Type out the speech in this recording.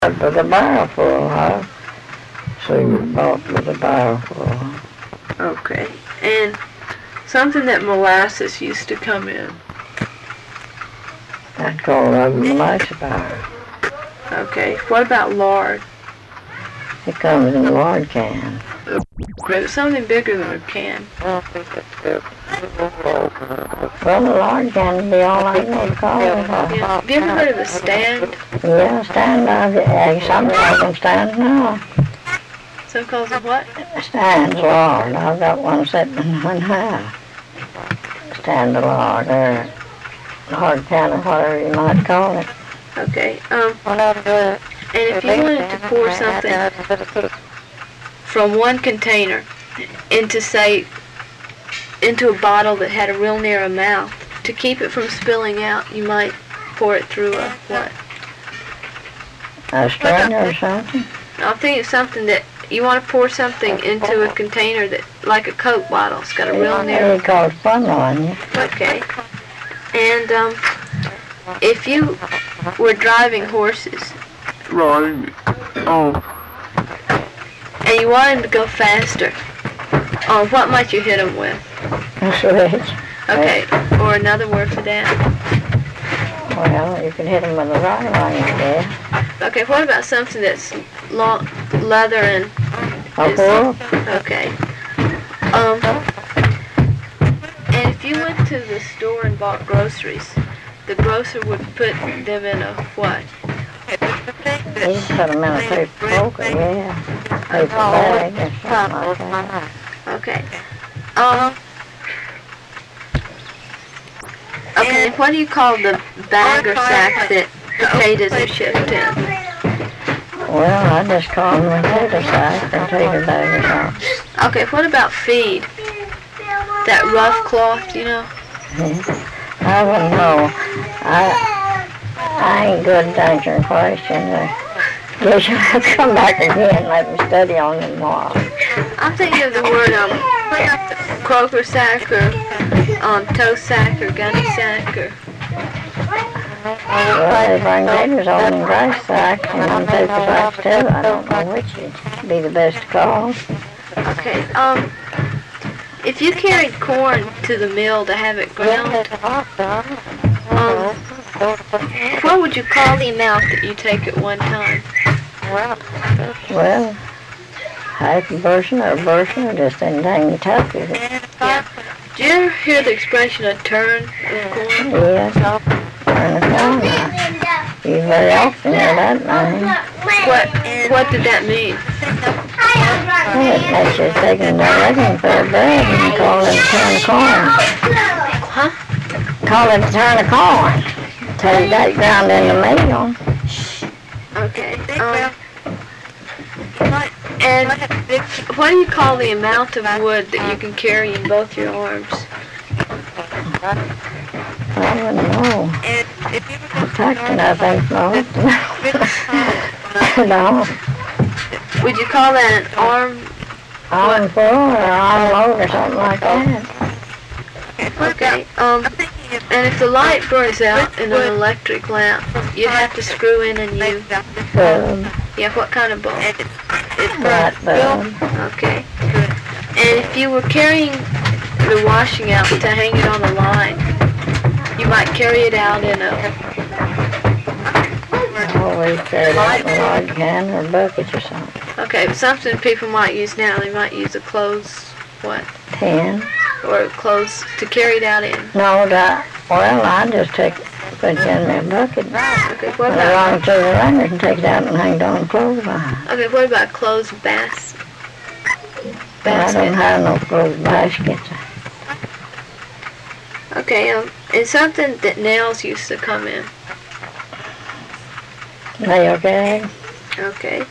With a barrel full, huh? So you bought with a barrel full. Okay. And something that molasses used to come in. I'd call that a molasses barrel. Okay. What about lard? It comes in a lard can. But something bigger than a can. Well, the lard can would be all I know to call it. Yeah. Have you ever heard of a stand? Yeah, stand up. Some call them stands now. Some calls them what? Stands lard. I've got one sitting in half. Stand of lard, or lard can, or whatever you might call it. Okay. And if you wanted to pour something from one container into a bottle that had a real narrow mouth, to keep it from spilling out, you might pour it through a what? A strainer or something? I'm thinking something that you want to pour something into a container that, like a Coke bottle. It's got a real narrow. It's called funnel on you. Okay. And if you were driving horses, Right. Oh. and you wanted them to go faster, what might you hit them with? A switch. Okay, or another word for that. Well, you can hit them with a rod on you, yeah. Okay, what about something that's long, leather and... A bull? Okay. And if you went to the store and bought groceries, the grocer would put them in a what? You can put them in a paper poker, yeah. Paper bag or something like that. Okay. Okay, what do you call the bag or sack that potatoes are shipped in? Well, I just call them a potato sack or potato bag or something. Okay, what about feed? That rough cloth, you know? I wouldn't know. I ain't good at answering questions. I guess you'll have to come back again and let me study on them more. I'm thinking of the word croaker sack or toast sack or gunny sack or... Well, they bring gators on in rice sacks and on paper sacks too. I don't know which would be the best to call. Okay, if you carried corn to the mill to have it ground, what would you call the amount that you take at one time? Well, half a bushel or a bushel or just anything you touch with it. Yeah. Did you ever hear the expression a turn of corn? Yes, turn the corner. You very often hear that name. What did that mean? Well, it makes you taking direction for a bread and call it a turn of corn. Huh? Call it a turn of corn. Till you got it ground in the mill. Okay. And what do you call the amount of wood that you can carry in both your arms? I wouldn't know. Protecting, I think, no. No. Would you call that an arm? Arm full or arm load or something like that. Okay. And if the light burns out in an electric lamp, you'd have to screw in a new... Bulb. Yeah, what kind of bulb? Light bulb. Okay. And if you were carrying the washing out to hang it on the line, you might carry it out in a... Always carry it out in a lard can or a bucket or something. Okay, something people might use now, they might use a clothes, what? Tin. Or clothes to carry it out in. No, well, I just put it in my bucket. Okay, what Put it about... on through the lanyard and take it out and hang it on the clothesline. Okay, what about clothes basket? I don't have no clothes baskets. Okay, and something that nails used to come in. Nail gag. Okay.